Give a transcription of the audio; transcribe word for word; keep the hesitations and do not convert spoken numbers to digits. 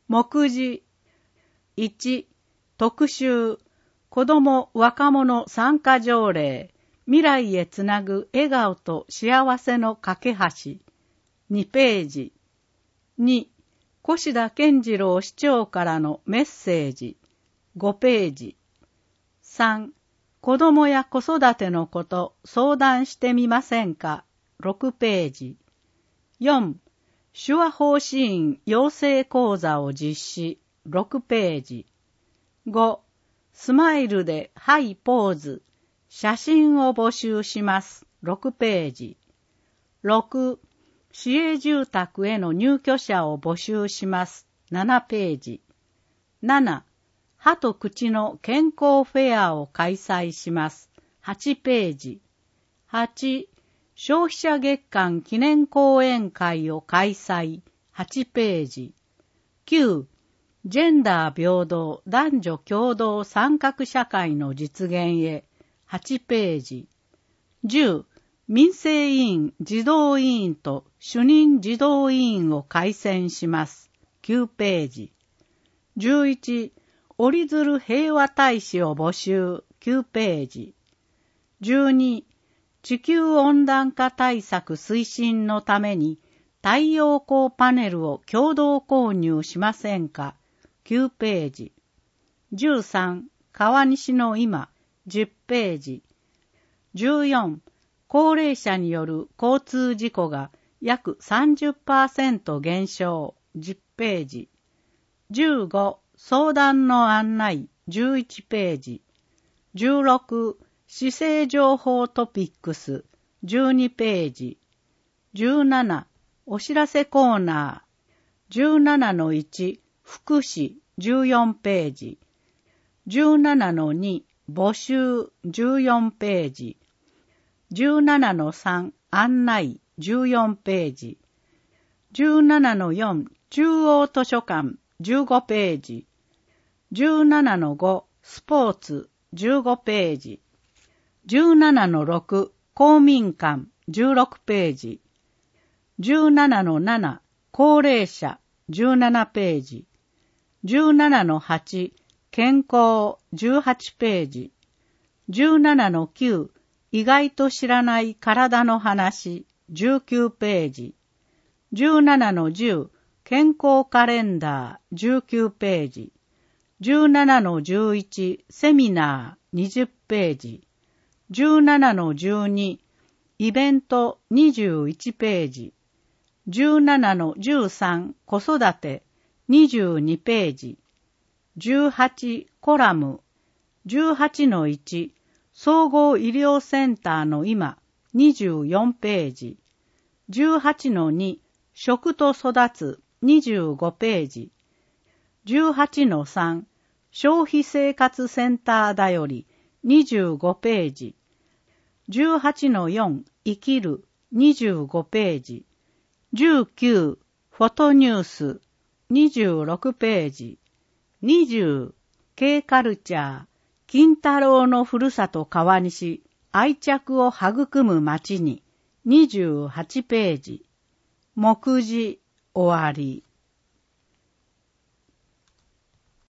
目次いち、特集、子ども若者参加条例、未来へつなぐ笑顔と幸せの架け橋、にページ。に、越田健次郎市長からのメッセージ、ごページ。さん、子どもや子育てのこと相談してみませんか、ろくページ。よん、手話奉仕員養成講座を実施、ろくページ。ご、スマイルでハイポーズ、写真を募集します、ろくページ。ろく、市営住宅への入居者を募集します、ななページ。なな、歯と口の健康フェアを開催します、はちページ。はち、消費者月間記念講演会を開催、はちページ。きゅう、ジェンダー平等男女共同参画社会の実現へ、はちページ。じゅう、民生委員児童委員と主任児童委員を改選します、きゅうページ。じゅういち、折り鶴平和大使を募集、きゅうページ。じゅうに、地球温暖化対策推進のために太陽光パネルを共同購入しませんか、きゅうページ。じゅうさん、川西の今、じゅっページ。じゅうよん、高齢者による交通事故が約 さんじゅっパーセント 減少、じゅっページ。じゅうご、相談の案内、じゅういちページ。じゅうろく、市政情報トピックス、じゅうにページ。じゅうなな、お知らせコーナー、じゅうななのいち、福祉、じゅうよんページ。じゅうななのに、募集、じゅうよんページ。じゅうななのさん、案内、じゅうよんページ。じゅうななのよん、中央図書館、じゅうごページ。じゅうななのご、スポーツ、じゅうごページ。じゅうななのろく、公民館、じゅうろくページ。じゅうななのなな、高齢者、じゅうななページ。じゅうななのはち、健康、じゅうはちページ。じゅうななのきゅう、意外と知らない体の話、じゅうきゅうページ。じゅうななのじゅう、健康カレンダー、じゅうきゅうページ。じゅうななのじゅういち、セミナー、にじゅっページ。じゅうななのじゅうに、イベント、にじゅういちページ。じゅうななのじゅうさん、子育て、にじゅうにページ。じゅうはち、コラム。じゅうはちのいち、総合医療センターの今、にじゅうよんページ。じゅうはちのに、食と育つ、にじゅうごページ。じゅうはちのさん、消費生活センターだより、にじゅうごページ。じゅうはちのよん、生きる、にじゅうごページ。じゅうきゅう、フォトニュース、にじゅうろくページ。にじゅう、K カルチャー、金太郎のふるさと川西、愛着を育む街に、にじゅうはちページ。目次、終わり。